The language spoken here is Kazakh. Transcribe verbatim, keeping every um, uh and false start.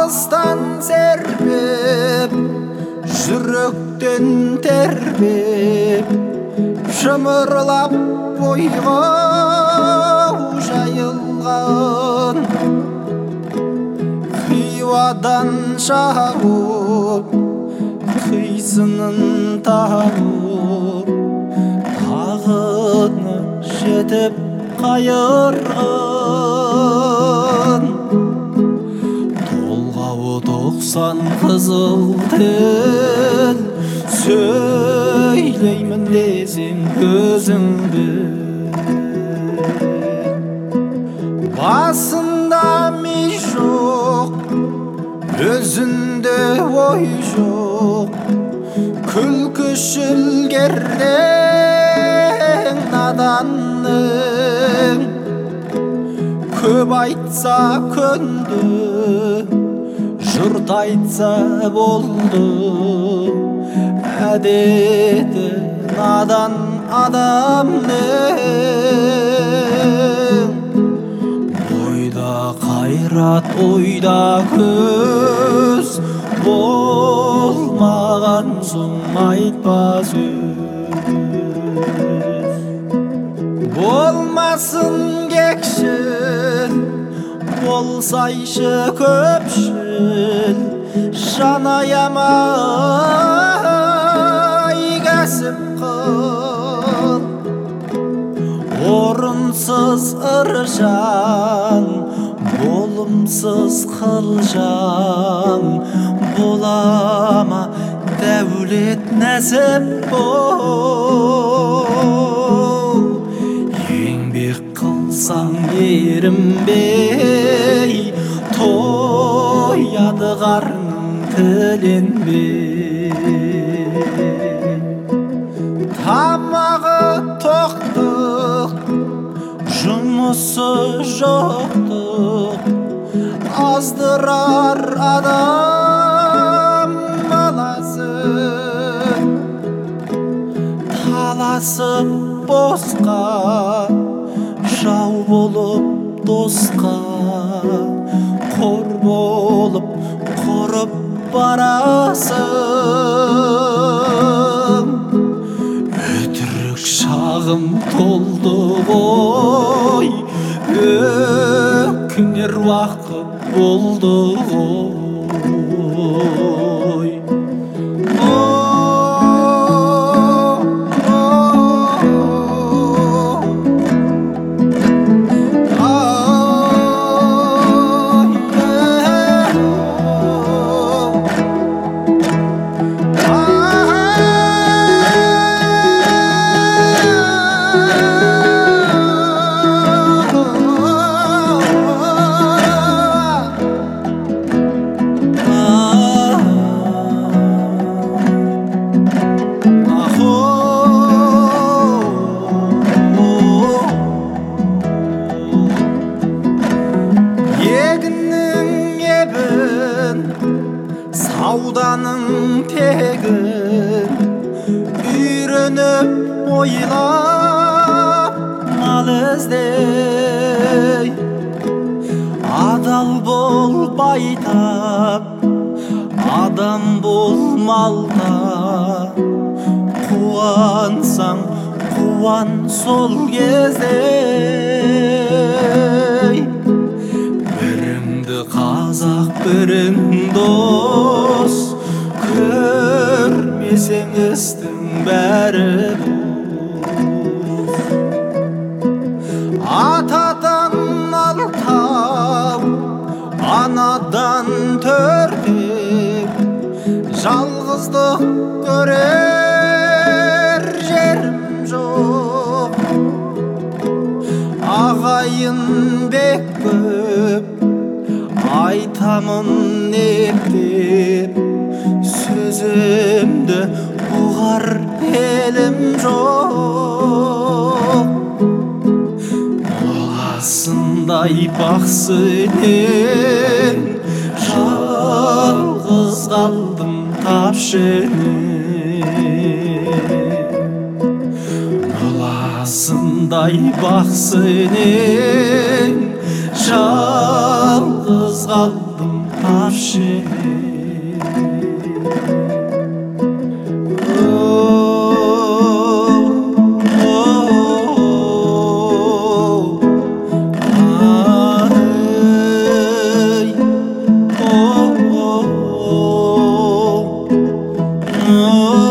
алыстан серпеп, жүректен тербеп, шымырлап бойға жайылған хиуадан шауып, қисынын тауып, тағыны жетіп қайырған. Толғауы тоқсан қызыл тіл, сөйлеймін десең көзіңді. Басында ми жоқ, өзінде ой жоқ, күлкішіл кердең наданның. Көп айтса көнді, жұрт айтса болды, әдеті надан адамның. Ойда қайрат, ойда көз, болмаған соң айтпа сөз. Болмасын кекшіл, болсайшы көпшіл, жан аямай кәсіп қыл. Орынсыз ыржаң, болымсыз қылжаң, болама дәулет нәсіп бол. Еңбек қылсаң ерінбей, тояды қарның тіленбей. Тамағы тоқтық, жұмысы жоқтық, аздырар адам баласын. Таласып босқа, жау болып досқа, қор болып құрып барасың. Өтірік шағым толды ғой, өкінер уақыт болды ғой. Сауданың тегін үйреніп ойлап мал іздей. Адал бол байтақ, адам бол малда, қуансаң қуан сол кезде. Біріңді қазақ, бірің дос, көрмесең істің бәрі бос. Атадан алтау, анадан төртеу, жалғыздық көрер жерім жоқ. Ағайын бек көп, айтамын ептеп, сөзімді ұғар елім жоқ. Боласындай бақсынен, жалғыз қалдым тапшынен. Боласындай бақсынен, жалғыз қалдым тапшы Oh